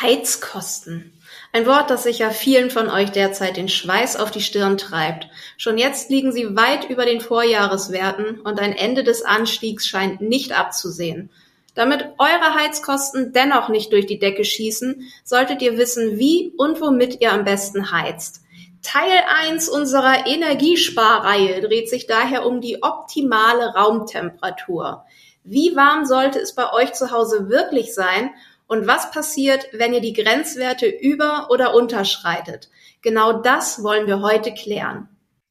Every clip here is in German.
Heizkosten. Ein Wort, das sicher vielen von euch derzeit den Schweiß auf die Stirn treibt. Schon jetzt liegen sie weit über den Vorjahreswerten und ein Ende des Anstiegs scheint nicht abzusehen. Damit eure Heizkosten dennoch nicht durch die Decke schießen, solltet ihr wissen, wie und womit ihr am besten heizt. Teil 1 unserer Energiesparreihe dreht sich daher um die optimale Raumtemperatur. Wie warm sollte es bei euch zu Hause wirklich sein? Und was passiert, wenn ihr die Grenzwerte über- oder unterschreitet? Genau das wollen wir heute klären.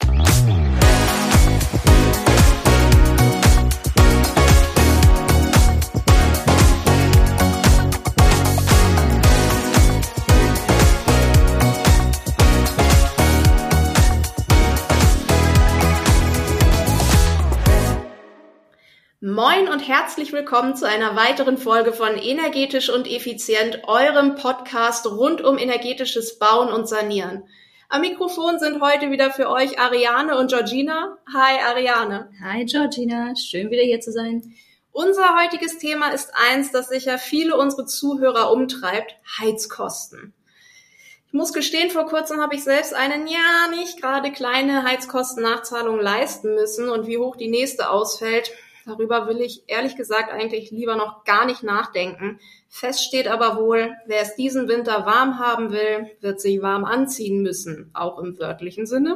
Moin und herzlich willkommen zu einer weiteren Folge von Energetisch und Effizient, eurem Podcast rund um energetisches Bauen und Sanieren. Am Mikrofon sind heute wieder für euch Ariane und Georgina. Hi Ariane. Hi Georgina, schön wieder hier zu sein. Unser heutiges Thema ist eins, das sicher viele unserer Zuhörer umtreibt: Heizkosten. Ich muss gestehen, vor kurzem habe ich selbst eine nicht gerade kleine Heizkostennachzahlung leisten müssen, und wie hoch die nächste ausfällt, darüber will ich ehrlich gesagt eigentlich lieber noch gar nicht nachdenken. Fest steht aber wohl, wer es diesen Winter warm haben will, wird sich warm anziehen müssen, auch im wörtlichen Sinne.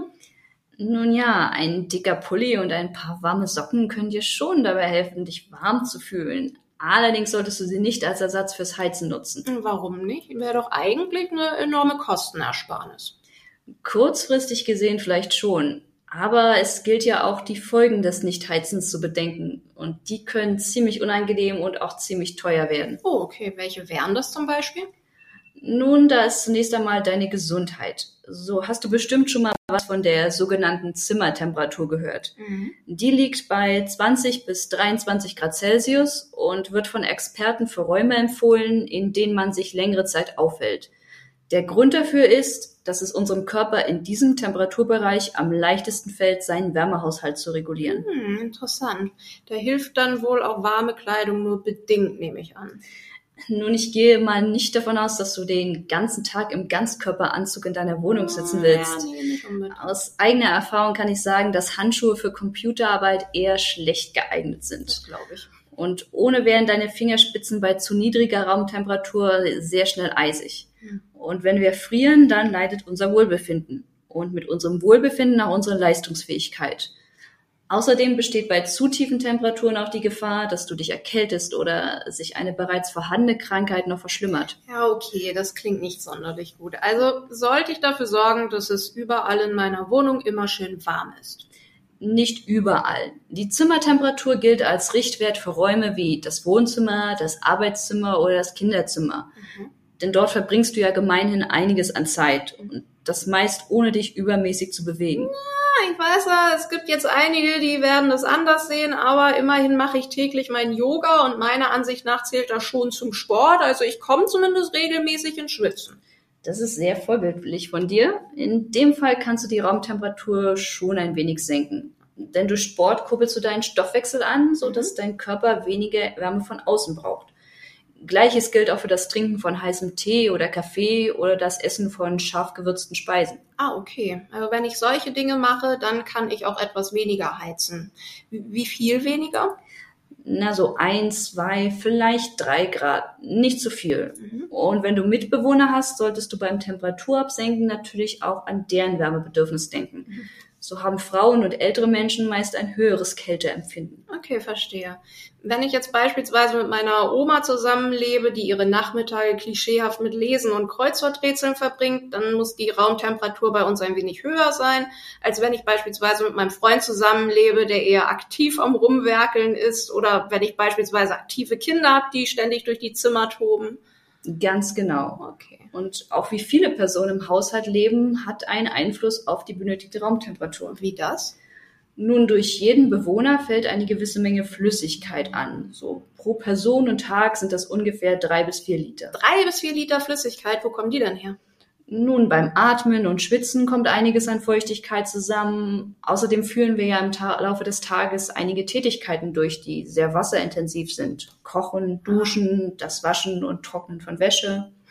Nun ja, ein dicker Pulli und ein paar warme Socken können dir schon dabei helfen, dich warm zu fühlen. Allerdings solltest du sie nicht als Ersatz fürs Heizen nutzen. Warum nicht? Wäre doch eigentlich eine enorme Kostenersparnis. Kurzfristig gesehen vielleicht schon. Aber es gilt ja auch, die Folgen des Nichtheizens zu bedenken. Und die können ziemlich unangenehm und auch ziemlich teuer werden. Oh, okay. Welche wären das zum Beispiel? Nun, da ist zunächst einmal deine Gesundheit. So hast du bestimmt schon mal was von der sogenannten Zimmertemperatur gehört. Die liegt bei 20 bis 23 Grad Celsius und wird von Experten für Räume empfohlen, in denen man sich längere Zeit aufhält. Der Grund dafür ist, dass es unserem Körper in diesem Temperaturbereich am leichtesten fällt, seinen Wärmehaushalt zu regulieren. Interessant. Da hilft dann wohl auch warme Kleidung nur bedingt, nehme ich an. Nun, ich gehe mal nicht davon aus, dass du den ganzen Tag im Ganzkörperanzug in deiner Wohnung sitzen willst. Ja, nee, nicht unbedingt. Aus eigener Erfahrung kann ich sagen, dass Handschuhe für Computerarbeit eher schlecht geeignet sind. Das glaube ich. Und ohne wären deine Fingerspitzen bei zu niedriger Raumtemperatur sehr schnell eisig. Und wenn wir frieren, dann leidet unser Wohlbefinden. Und mit unserem Wohlbefinden auch unsere Leistungsfähigkeit. Außerdem besteht bei zu tiefen Temperaturen auch die Gefahr, dass du dich erkältest oder sich eine bereits vorhandene Krankheit noch verschlimmert. Ja, okay, das klingt nicht sonderlich gut. Also sollte ich dafür sorgen, dass es überall in meiner Wohnung immer schön warm ist. Nicht überall. Die Zimmertemperatur gilt als Richtwert für Räume wie das Wohnzimmer, das Arbeitszimmer oder das Kinderzimmer. Denn dort verbringst du ja gemeinhin einiges an Zeit und das meist ohne dich übermäßig zu bewegen. Ja, ich weiß ja, es gibt jetzt einige, die werden das anders sehen, aber immerhin mache ich täglich meinen Yoga und meiner Ansicht nach zählt das schon zum Sport. Also ich komme zumindest regelmäßig ins Schwitzen. Das ist sehr vorbildlich von dir. In dem Fall kannst du die Raumtemperatur schon ein wenig senken. Denn durch Sport kurbelst du deinen Stoffwechsel an, sodass dein Körper weniger Wärme von außen braucht. Gleiches gilt auch für das Trinken von heißem Tee oder Kaffee oder das Essen von scharf gewürzten Speisen. Ah, okay. Also wenn ich solche Dinge mache, dann kann ich auch etwas weniger heizen. Wie viel weniger? Na, so 1, 2, vielleicht 3 Grad. Nicht zu viel. Und wenn du Mitbewohner hast, solltest du beim Temperaturabsenken natürlich auch an deren Wärmebedürfnis denken. So haben Frauen und ältere Menschen meist ein höheres Kälteempfinden. Okay, verstehe. Wenn ich jetzt beispielsweise mit meiner Oma zusammenlebe, die ihre Nachmittage klischeehaft mit Lesen und Kreuzworträtseln verbringt, dann muss die Raumtemperatur bei uns ein wenig höher sein, als wenn ich beispielsweise mit meinem Freund zusammenlebe, der eher aktiv am Rumwerkeln ist, oder wenn ich beispielsweise aktive Kinder habe, die ständig durch die Zimmer toben. Ganz genau. Okay. Und auch wie viele Personen im Haushalt leben, hat einen Einfluss auf die benötigte Raumtemperatur. Wie das? Nun, durch jeden Bewohner fällt eine gewisse Menge Flüssigkeit an. So pro Person und Tag sind das ungefähr 3 bis 4 Liter. 3 bis 4 Liter Flüssigkeit, wo kommen die denn her? Nun, beim Atmen und Schwitzen kommt einiges an Feuchtigkeit zusammen. Außerdem führen wir ja im Laufe des Tages einige Tätigkeiten durch, die sehr wasserintensiv sind. Kochen, Duschen, das Waschen und Trocknen von Wäsche.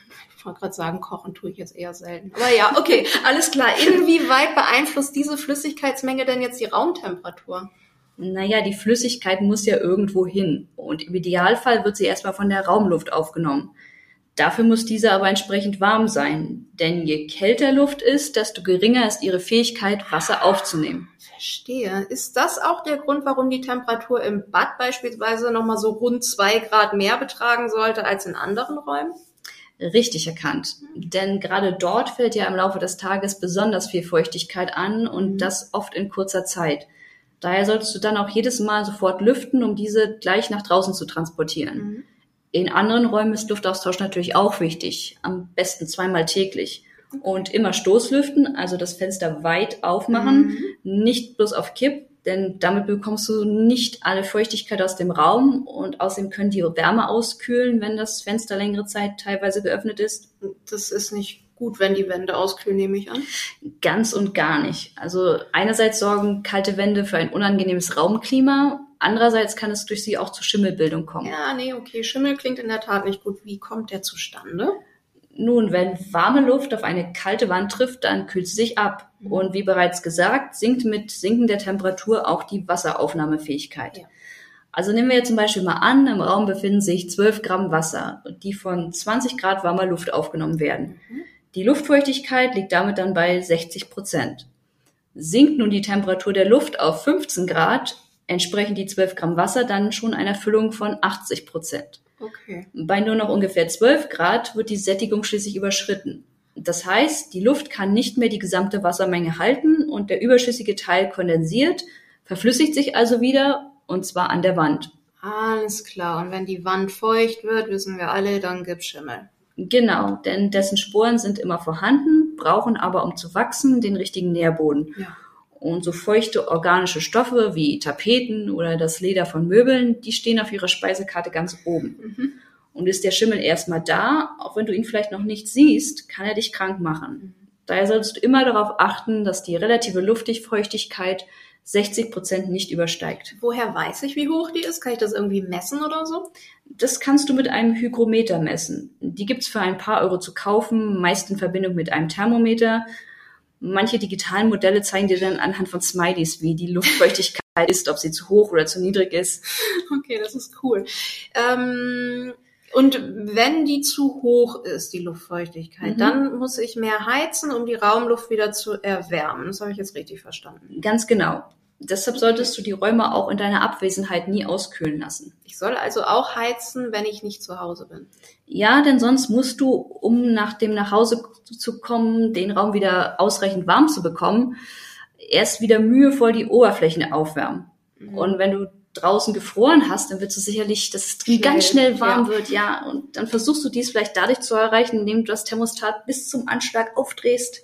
Ich wollte gerade sagen, kochen tue ich jetzt eher selten. Aber ja, okay, alles klar. Inwieweit beeinflusst diese Flüssigkeitsmenge denn jetzt die Raumtemperatur? Naja, die Flüssigkeit muss ja irgendwo hin und im Idealfall wird sie erstmal von der Raumluft aufgenommen. Dafür muss diese aber entsprechend warm sein, denn je kälter Luft ist, desto geringer ist ihre Fähigkeit, Wasser aufzunehmen. Verstehe. Ist das auch der Grund, warum die Temperatur im Bad beispielsweise nochmal so rund 2 Grad mehr betragen sollte als in anderen Räumen? Richtig erkannt, denn gerade dort fällt ja im Laufe des Tages besonders viel Feuchtigkeit an und das oft in kurzer Zeit. Daher solltest du dann auch jedes Mal sofort lüften, um diese gleich nach draußen zu transportieren. In anderen Räumen ist Luftaustausch natürlich auch wichtig, am besten 2-mal täglich. Und immer Stoßlüften, also das Fenster weit aufmachen, nicht bloß auf Kipp, denn damit bekommst du nicht alle Feuchtigkeit aus dem Raum und außerdem können die Wärme auskühlen, wenn das Fenster längere Zeit teilweise geöffnet ist. Das ist nicht gut, wenn die Wände auskühlen, nehme ich an. Ganz und gar nicht. Also einerseits sorgen kalte Wände für ein unangenehmes Raumklima, andererseits kann es durch sie auch zu Schimmelbildung kommen. Ja, nee, okay, Schimmel klingt in der Tat nicht gut. Wie kommt der zustande? Nun, wenn warme Luft auf eine kalte Wand trifft, dann kühlt sie sich ab. Und wie bereits gesagt, sinkt mit sinkender Temperatur auch die Wasseraufnahmefähigkeit. Ja. Also nehmen wir jetzt zum Beispiel mal an, im Raum befinden sich 12 Gramm Wasser, die von 20 Grad warmer Luft aufgenommen werden. Die Luftfeuchtigkeit liegt damit dann bei 60%. Sinkt nun die Temperatur der Luft auf 15 Grad, entsprechen die 12 Gramm Wasser dann schon einer Füllung von 80%. Okay. Bei nur noch ungefähr 12 Grad wird die Sättigung schließlich überschritten. Das heißt, die Luft kann nicht mehr die gesamte Wassermenge halten und der überschüssige Teil kondensiert, verflüssigt sich also wieder und zwar an der Wand. Alles klar. Und wenn die Wand feucht wird, wissen wir alle, dann gibt's Schimmel. Genau, denn dessen Sporen sind immer vorhanden, brauchen aber, um zu wachsen, den richtigen Nährboden. Ja. Und so feuchte organische Stoffe wie Tapeten oder das Leder von Möbeln, die stehen auf ihrer Speisekarte ganz oben. Und ist der Schimmel erstmal da, auch wenn du ihn vielleicht noch nicht siehst, kann er dich krank machen. Daher solltest du immer darauf achten, dass die relative Luftdichtfeuchtigkeit 60% nicht übersteigt. Woher weiß ich, wie hoch die ist? Kann ich das irgendwie messen oder so? Das kannst du mit einem Hygrometer messen. Die gibt's für ein paar Euro zu kaufen, meist in Verbindung mit einem Thermometer. Manche digitalen Modelle zeigen dir dann anhand von Smileys, wie die Luftfeuchtigkeit ist, ob sie zu hoch oder zu niedrig ist. Okay, das ist cool. Und wenn die zu hoch ist, die Luftfeuchtigkeit, dann muss ich mehr heizen, um die Raumluft wieder zu erwärmen. Das habe ich jetzt richtig verstanden. Ganz genau. Deshalb solltest du die Räume auch in deiner Abwesenheit nie auskühlen lassen. Ich soll also auch heizen, wenn ich nicht zu Hause bin. Ja, denn sonst musst du, um nach dem nach Hause zu kommen, den Raum wieder ausreichend warm zu bekommen, erst wieder mühevoll die Oberflächen aufwärmen. Und wenn du draußen gefroren hast, dann wird es sicherlich, dass es drin ganz schnell warm wird, ja. Und dann versuchst du dies vielleicht dadurch zu erreichen, indem du das Thermostat bis zum Anschlag aufdrehst.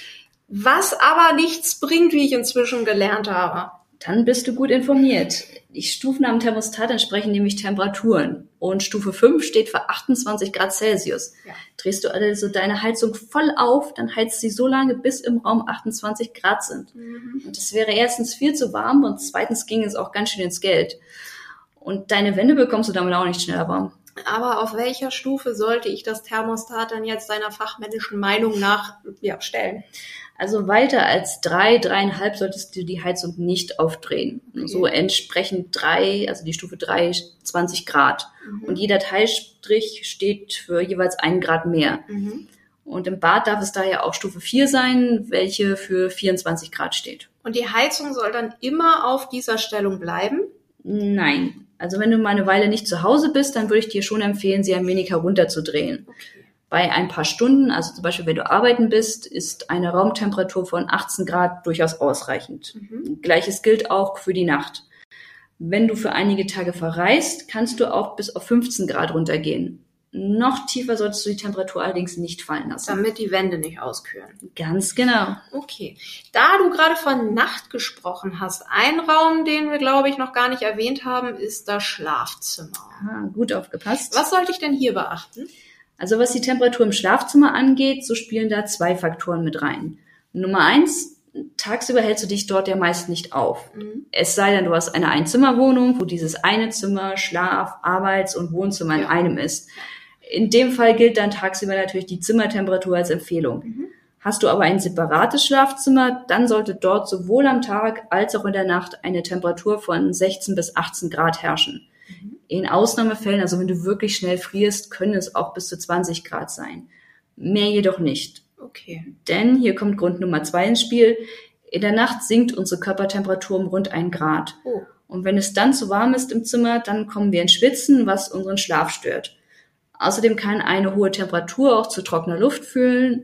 Was aber nichts bringt, wie ich inzwischen gelernt habe. Dann bist du gut informiert. Die Stufen am Thermostat entsprechen nämlich Temperaturen. Und Stufe 5 steht für 28 Grad Celsius. Ja. Drehst du also deine Heizung voll auf, dann heizt sie so lange, bis im Raum 28 Grad sind. Und das wäre erstens viel zu warm und zweitens ging es auch ganz schön ins Geld. Und deine Wände bekommst du damit auch nicht schneller warm. Aber auf welcher Stufe sollte ich das Thermostat dann jetzt deiner fachmännischen Meinung nach stellen? Also weiter als 3,5 solltest du die Heizung nicht aufdrehen. Okay. So entsprechend 3, also die Stufe 3, 20 Grad. Und jeder Teilstrich steht für jeweils 1 Grad mehr. Und im Bad darf es daher auch Stufe 4 sein, welche für 24 Grad steht. Und die Heizung soll dann immer auf dieser Stellung bleiben? Nein. Also wenn du mal eine Weile nicht zu Hause bist, dann würde ich dir schon empfehlen, sie ein wenig herunterzudrehen. Okay. Bei ein paar Stunden, also zum Beispiel wenn du arbeiten bist, ist eine Raumtemperatur von 18 Grad durchaus ausreichend. Gleiches gilt auch für die Nacht. Wenn du für einige Tage verreist, kannst du auch bis auf 15 Grad runtergehen. Noch tiefer solltest du die Temperatur allerdings nicht fallen lassen. Damit die Wände nicht auskühlen. Ganz genau. Okay. Da du gerade von Nacht gesprochen hast, ein Raum, den wir, glaube ich, noch gar nicht erwähnt haben, ist das Schlafzimmer. Gut aufgepasst. Was sollte ich denn hier beachten? Also was die Temperatur im Schlafzimmer angeht, so spielen da 2 Faktoren mit rein. Nummer 1, tagsüber hältst du dich dort ja meist nicht auf. Es sei denn, du hast eine Einzimmerwohnung, wo dieses eine Zimmer Schlaf-, Arbeits- und Wohnzimmer in einem ist. In dem Fall gilt dann tagsüber natürlich die Zimmertemperatur als Empfehlung. Hast du aber ein separates Schlafzimmer, dann sollte dort sowohl am Tag als auch in der Nacht eine Temperatur von 16 bis 18 Grad herrschen. In Ausnahmefällen, also wenn du wirklich schnell frierst, können es auch bis zu 20 Grad sein. Mehr jedoch nicht. Okay. Denn hier kommt Grund Nummer 2 ins Spiel. In der Nacht sinkt unsere Körpertemperatur um rund 1 Grad. Oh. Und wenn es dann zu warm ist im Zimmer, dann kommen wir ins Schwitzen, was unseren Schlaf stört. Außerdem kann eine hohe Temperatur auch zu trockener Luft führen,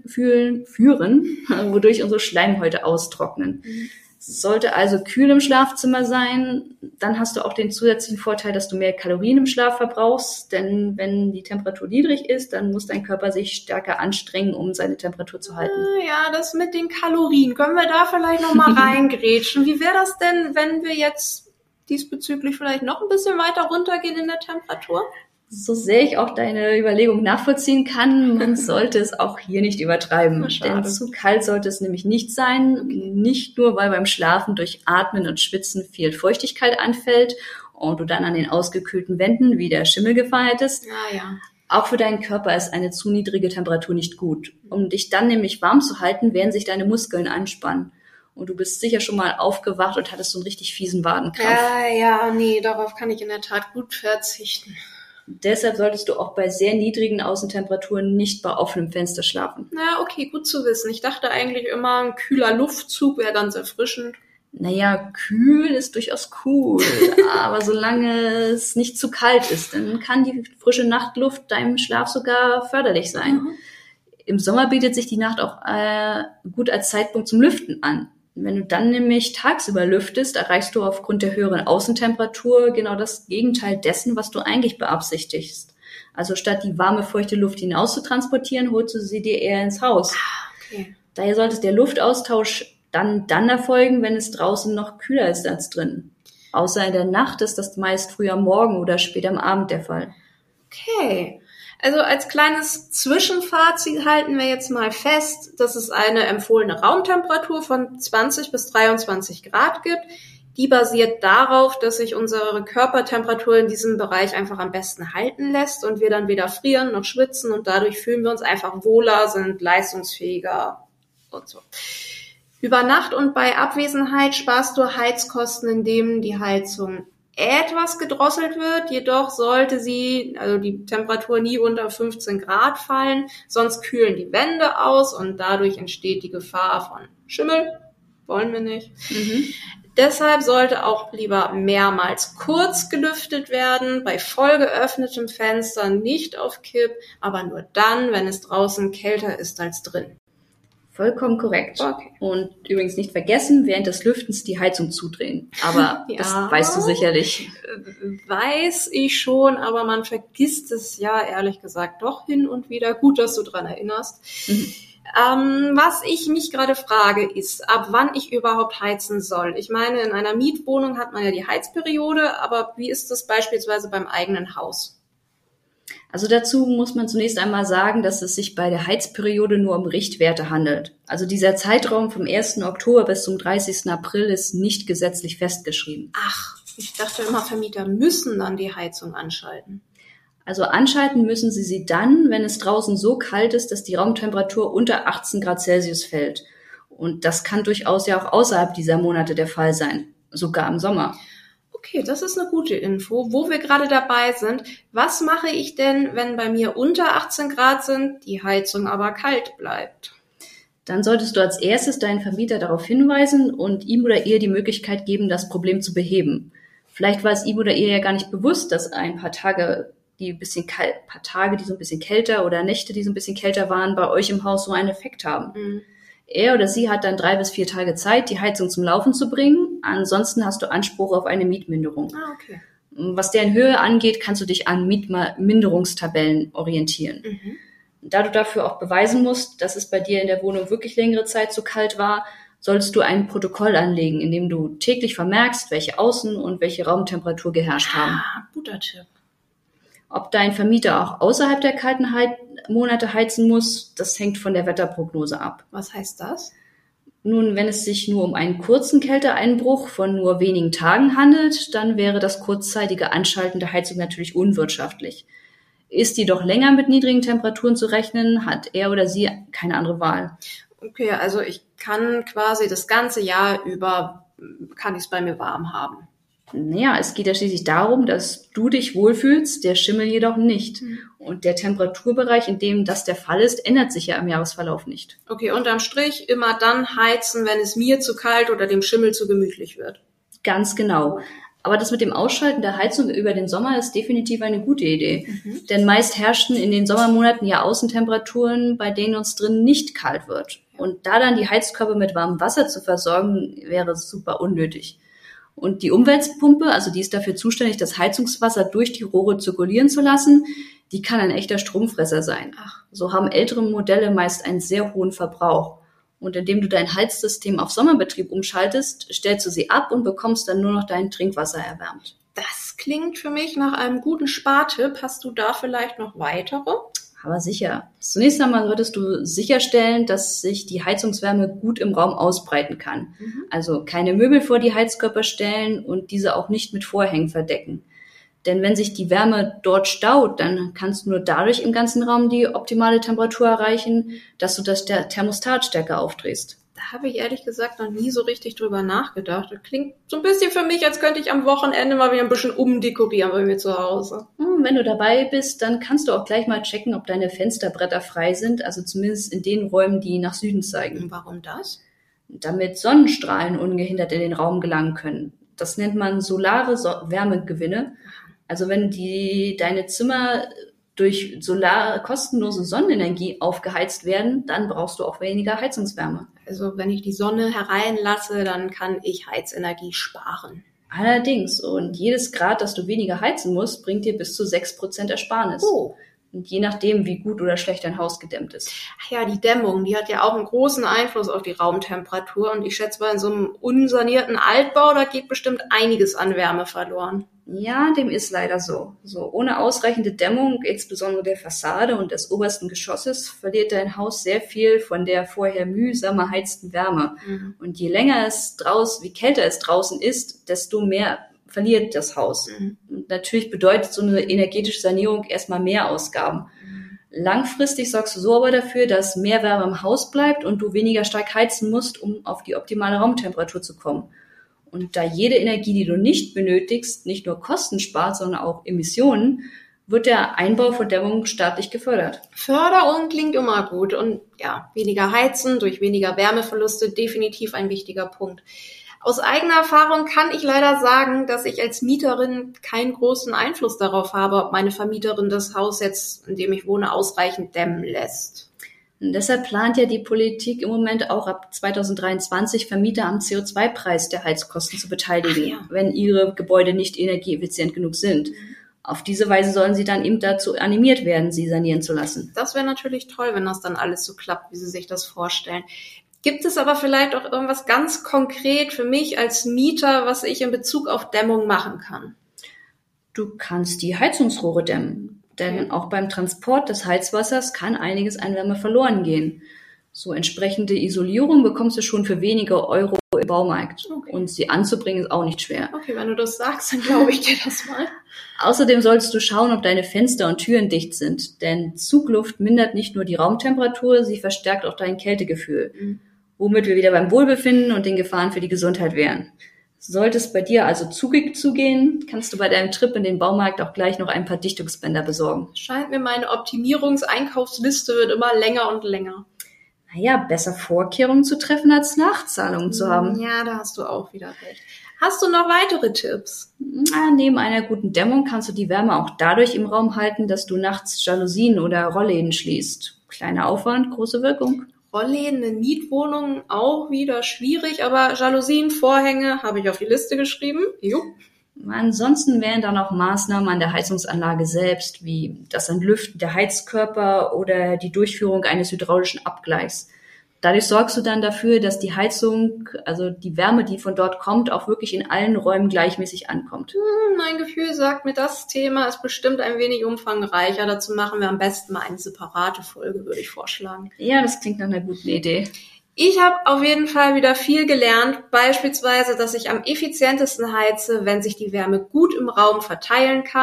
wodurch unsere Schleimhäute austrocknen. Es sollte also kühl im Schlafzimmer sein. Dann hast du auch den zusätzlichen Vorteil, dass du mehr Kalorien im Schlaf verbrauchst. Denn wenn die Temperatur niedrig ist, dann muss dein Körper sich stärker anstrengen, um seine Temperatur zu halten. Ja, das mit den Kalorien. Können wir da vielleicht nochmal reingrätschen? Wie wäre das denn, wenn wir jetzt diesbezüglich vielleicht noch ein bisschen weiter runtergehen in der Temperatur? So sehr ich auch deine Überlegung nachvollziehen kann, man sollte es auch hier nicht übertreiben. Denn zu kalt sollte es nämlich nicht sein. Nicht nur, weil beim Schlafen durch Atmen und Schwitzen viel Feuchtigkeit anfällt und du dann an den ausgekühlten Wänden wieder Schimmelgefahr hättest. Ja. Auch für deinen Körper ist eine zu niedrige Temperatur nicht gut. Um dich dann nämlich warm zu halten, werden sich deine Muskeln anspannen. Und du bist sicher schon mal aufgewacht und hattest so einen richtig fiesen Wadenkrampf. Nee, darauf kann ich in der Tat gut verzichten. Deshalb solltest du auch bei sehr niedrigen Außentemperaturen nicht bei offenem Fenster schlafen. Na, okay, gut zu wissen. Ich dachte eigentlich immer, ein kühler Luftzug wäre ganz erfrischend. Naja, kühl ist durchaus cool, aber solange es nicht zu kalt ist, dann kann die frische Nachtluft deinem Schlaf sogar förderlich sein. Im Sommer bietet sich die Nacht auch gut als Zeitpunkt zum Lüften an. Wenn du dann nämlich tagsüber lüftest, erreichst du aufgrund der höheren Außentemperatur genau das Gegenteil dessen, was du eigentlich beabsichtigst. Also statt die warme, feuchte Luft hinaus zu transportieren, holst du sie dir eher ins Haus. Okay. Daher sollte der Luftaustausch dann erfolgen, wenn es draußen noch kühler ist als drin. Außer in der Nacht ist das meist früh am Morgen oder spät am Abend der Fall. Okay. Also als kleines Zwischenfazit halten wir jetzt mal fest, dass es eine empfohlene Raumtemperatur von 20 bis 23 Grad gibt. Die basiert darauf, dass sich unsere Körpertemperatur in diesem Bereich einfach am besten halten lässt und wir dann weder frieren noch schwitzen und dadurch fühlen wir uns einfach wohler, sind leistungsfähiger und so. Über Nacht und bei Abwesenheit sparst du Heizkosten, indem die Heizung etwas gedrosselt wird, jedoch sollte die Temperatur nie unter 15 Grad fallen, sonst kühlen die Wände aus und dadurch entsteht die Gefahr von Schimmel. Wollen wir nicht. Deshalb sollte auch lieber mehrmals kurz gelüftet werden, bei voll geöffnetem Fenster, nicht auf Kipp, aber nur dann, wenn es draußen kälter ist als drin. Vollkommen korrekt. Okay. Und übrigens nicht vergessen, während des Lüftens die Heizung zudrehen. Aber das weißt du sicherlich. Weiß ich schon, aber man vergisst es ja ehrlich gesagt doch hin und wieder. Gut, dass du dran erinnerst. Was ich mich gerade frage, ist, ab wann ich überhaupt heizen soll. Ich meine, in einer Mietwohnung hat man ja die Heizperiode, aber wie ist das beispielsweise beim eigenen Haus? Also dazu muss man zunächst einmal sagen, dass es sich bei der Heizperiode nur um Richtwerte handelt. Also dieser Zeitraum vom 1. Oktober bis zum 30. April ist nicht gesetzlich festgeschrieben. Ach, ich dachte immer, Vermieter müssen dann die Heizung anschalten. Also anschalten müssen sie dann, wenn es draußen so kalt ist, dass die Raumtemperatur unter 18 Grad Celsius fällt. Und das kann durchaus ja auch außerhalb dieser Monate der Fall sein, sogar im Sommer. Okay, das ist eine gute Info. Wo wir gerade dabei sind, was mache ich denn, wenn bei mir unter 18 Grad sind, die Heizung aber kalt bleibt? Dann solltest du als erstes deinen Vermieter darauf hinweisen und ihm oder ihr die Möglichkeit geben, das Problem zu beheben. Vielleicht war es ihm oder ihr ja gar nicht bewusst, dass ein paar Tage, die so ein bisschen kälter oder Nächte, die so ein bisschen kälter waren, bei euch im Haus so einen Effekt haben. Er oder sie hat dann 3 bis 4 Tage Zeit, die Heizung zum Laufen zu bringen. Ansonsten hast du Anspruch auf eine Mietminderung. Okay. Was deren Höhe angeht, kannst du dich an Mietminderungstabellen orientieren. Da du dafür auch beweisen musst, dass es bei dir in der Wohnung wirklich längere Zeit zu kalt war, solltest du ein Protokoll anlegen, in dem du täglich vermerkst, welche Außen- und welche Raumtemperatur geherrscht haben. Guter Tipp. Ob dein Vermieter auch außerhalb der kalten Monate heizen muss, das hängt von der Wetterprognose ab. Was heißt das? Nun, wenn es sich nur um einen kurzen Kälteeinbruch von nur wenigen Tagen handelt, dann wäre das kurzzeitige Anschalten der Heizung natürlich unwirtschaftlich. Ist jedoch länger mit niedrigen Temperaturen zu rechnen, hat er oder sie keine andere Wahl. Okay, also ich kann quasi das ganze Jahr über, kann ich es bei mir warm haben. Naja, es geht ja schließlich darum, dass du dich wohlfühlst, der Schimmel jedoch nicht. Und der Temperaturbereich, in dem das der Fall ist, ändert sich ja im Jahresverlauf nicht. Okay, unterm Strich immer dann heizen, wenn es mir zu kalt oder dem Schimmel zu gemütlich wird. Ganz genau. Aber das mit dem Ausschalten der Heizung über den Sommer ist definitiv eine gute Idee. Denn meist herrschen in den Sommermonaten ja Außentemperaturen, bei denen uns drin nicht kalt wird. Und da dann die Heizkörper mit warmem Wasser zu versorgen, wäre super unnötig. Und die Umweltpumpe, also die ist dafür zuständig, das Heizungswasser durch die Rohre zirkulieren zu lassen, die kann ein echter Stromfresser sein. So haben ältere Modelle meist einen sehr hohen Verbrauch. Und indem du dein Heizsystem auf Sommerbetrieb umschaltest, stellst du sie ab und bekommst dann nur noch dein Trinkwasser erwärmt. Das klingt für mich nach einem guten Spartipp. Hast du da vielleicht noch weitere? Aber sicher. Zunächst einmal solltest du sicherstellen, dass sich die Heizungswärme gut im Raum ausbreiten kann. Also keine Möbel vor die Heizkörper stellen und diese auch nicht mit Vorhängen verdecken. Denn wenn sich die Wärme dort staut, dann kannst du nur dadurch im ganzen Raum die optimale Temperatur erreichen, dass du das Thermostat stärker aufdrehst. Da habe ich ehrlich gesagt noch nie so richtig drüber nachgedacht. Das klingt so ein bisschen für mich, als könnte ich am Wochenende mal wieder ein bisschen umdekorieren bei mir zu Hause. Wenn du dabei bist, dann kannst du auch gleich mal checken, ob deine Fensterbretter frei sind, also zumindest in den Räumen, die nach Süden zeigen. Und warum das? Damit Sonnenstrahlen ungehindert in den Raum gelangen können. Das nennt man solare Wärmegewinne. Also wenn deine Zimmer durch kostenlose Sonnenenergie aufgeheizt werden, dann brauchst du auch weniger Heizungswärme. Also wenn ich die Sonne hereinlasse, dann kann ich Heizenergie sparen. Allerdings, und jedes Grad, das du weniger heizen musst, bringt dir bis zu 6% Ersparnis. Oh. Und je nachdem, wie gut oder schlecht dein Haus gedämmt ist. Ach ja, die Dämmung, die hat ja auch einen großen Einfluss auf die Raumtemperatur. Und ich schätze mal, in so einem unsanierten Altbau, da geht bestimmt einiges an Wärme verloren. Ja, dem ist leider so. Ohne ausreichende Dämmung, insbesondere der Fassade und des obersten Geschosses, verliert dein Haus sehr viel von der vorher mühsam erheizten Wärme. Und je kälter es draußen ist, desto mehr verliert das Haus. Und natürlich bedeutet so eine energetische Sanierung erstmal mehr Ausgaben. Langfristig sorgst du so aber dafür, dass mehr Wärme im Haus bleibt und du weniger stark heizen musst, um auf die optimale Raumtemperatur zu kommen. Und da jede Energie, die du nicht benötigst, nicht nur Kosten spart, sondern auch Emissionen, wird der Einbau von Dämmung staatlich gefördert. Förderung klingt immer gut und ja, weniger heizen durch weniger Wärmeverluste, definitiv ein wichtiger Punkt. Aus eigener Erfahrung kann ich leider sagen, dass ich als Mieterin keinen großen Einfluss darauf habe, ob meine Vermieterin das Haus jetzt, in dem ich wohne, ausreichend dämmen lässt. Und deshalb plant ja die Politik im Moment auch ab 2023 Vermieter am CO2-Preis der Heizkosten zu beteiligen, wenn ihre Gebäude nicht energieeffizient genug sind. Auf diese Weise sollen sie dann eben dazu animiert werden, sie sanieren zu lassen. Das wäre natürlich toll, wenn das dann alles so klappt, wie sie sich das vorstellen. Gibt es aber vielleicht auch irgendwas ganz konkret für mich als Mieter, was ich in Bezug auf Dämmung machen kann? Du kannst die Heizungsrohre dämmen. Denn auch beim Transport des Heizwassers kann einiges an Wärme verloren gehen. So entsprechende Isolierung bekommst du schon für wenige Euro im Baumarkt. Okay. Und sie anzubringen ist auch nicht schwer. Okay, wenn du das sagst, dann glaube ich dir das mal. Außerdem solltest du schauen, ob deine Fenster und Türen dicht sind. Denn Zugluft mindert nicht nur die Raumtemperatur, sie verstärkt auch dein Kältegefühl. Womit wir wieder beim Wohlbefinden und den Gefahren für die Gesundheit wären. Sollte es bei dir also zugig zugehen, kannst du bei deinem Trip in den Baumarkt auch gleich noch ein paar Dichtungsbänder besorgen. Scheint mir, meine Optimierungseinkaufsliste wird immer länger und länger. Naja, besser Vorkehrungen zu treffen, als Nachzahlungen zu haben. Ja, da hast du auch wieder recht. Hast du noch weitere Tipps? Neben einer guten Dämmung kannst du die Wärme auch dadurch im Raum halten, dass du nachts Jalousien oder Rollläden schließt. Kleiner Aufwand, große Wirkung. Rollläden in Mietwohnungen auch wieder schwierig, aber Jalousien, Vorhänge habe ich auf die Liste geschrieben. Jo. Ansonsten wären da noch Maßnahmen an der Heizungsanlage selbst, wie das Entlüften der Heizkörper oder die Durchführung eines hydraulischen Abgleichs. Dadurch sorgst du dann dafür, dass die Heizung, also die Wärme, die von dort kommt, auch wirklich in allen Räumen gleichmäßig ankommt. Mein Gefühl sagt mir, das Thema ist bestimmt ein wenig umfangreicher. Dazu machen wir am besten mal eine separate Folge, würde ich vorschlagen. Ja, das klingt nach einer guten Idee. Ich habe auf jeden Fall wieder viel gelernt, beispielsweise, dass ich am effizientesten heize, wenn sich die Wärme gut im Raum verteilen kann,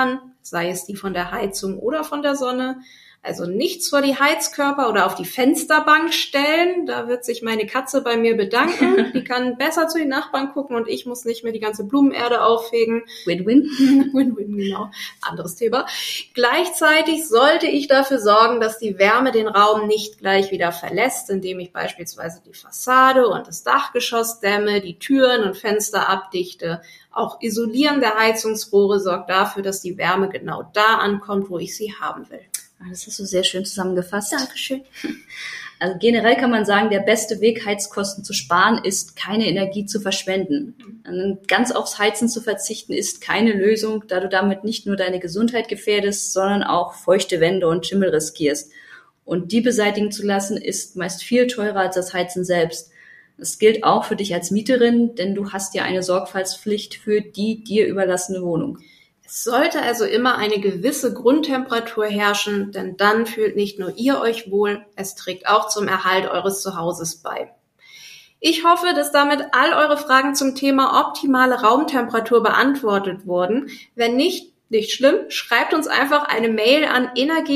sei es die von der Heizung oder von der Sonne. Also nichts vor die Heizkörper oder auf die Fensterbank stellen. Da wird sich meine Katze bei mir bedanken. Die kann besser zu den Nachbarn gucken und ich muss nicht mehr die ganze Blumenerde auffegen. Win-win. Win-win, genau. Anderes Thema. Gleichzeitig sollte ich dafür sorgen, dass die Wärme den Raum nicht gleich wieder verlässt, indem ich beispielsweise die Fassade und das Dachgeschoss dämme, die Türen und Fenster abdichte. Auch Isolieren der Heizungsrohre sorgt dafür, dass die Wärme genau da ankommt, wo ich sie haben will. Das hast du sehr schön zusammengefasst. Dankeschön. Also generell kann man sagen, der beste Weg, Heizkosten zu sparen, ist, keine Energie zu verschwenden. Ganz aufs Heizen zu verzichten, ist keine Lösung, da du damit nicht nur deine Gesundheit gefährdest, sondern auch feuchte Wände und Schimmel riskierst. Und die beseitigen zu lassen, ist meist viel teurer als das Heizen selbst. Das gilt auch für dich als Mieterin, denn du hast ja eine Sorgfaltspflicht für die dir überlassene Wohnung. Es sollte also immer eine gewisse Grundtemperatur herrschen, denn dann fühlt nicht nur ihr euch wohl, es trägt auch zum Erhalt eures Zuhauses bei. Ich hoffe, dass damit all eure Fragen zum Thema optimale Raumtemperatur beantwortet wurden. Wenn nicht schlimm, schreibt uns einfach eine Mail an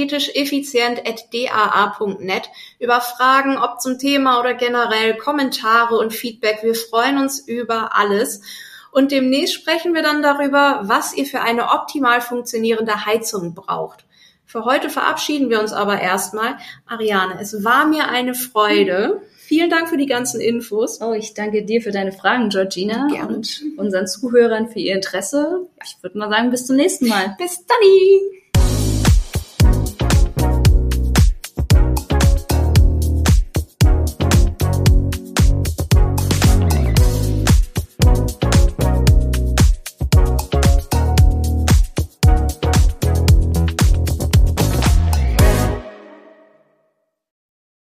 energetischeffizient@daa.net über Fragen, ob zum Thema oder generell Kommentare und Feedback. Wir freuen uns über alles. Und demnächst sprechen wir dann darüber, was ihr für eine optimal funktionierende Heizung braucht. Für heute verabschieden wir uns aber erstmal. Ariane, es war mir eine Freude. Vielen Dank für die ganzen Infos. Oh, ich danke dir für deine Fragen, Georgina. Gerne. Und unseren Zuhörern für ihr Interesse. Ich würde mal sagen, bis zum nächsten Mal. Bis dann!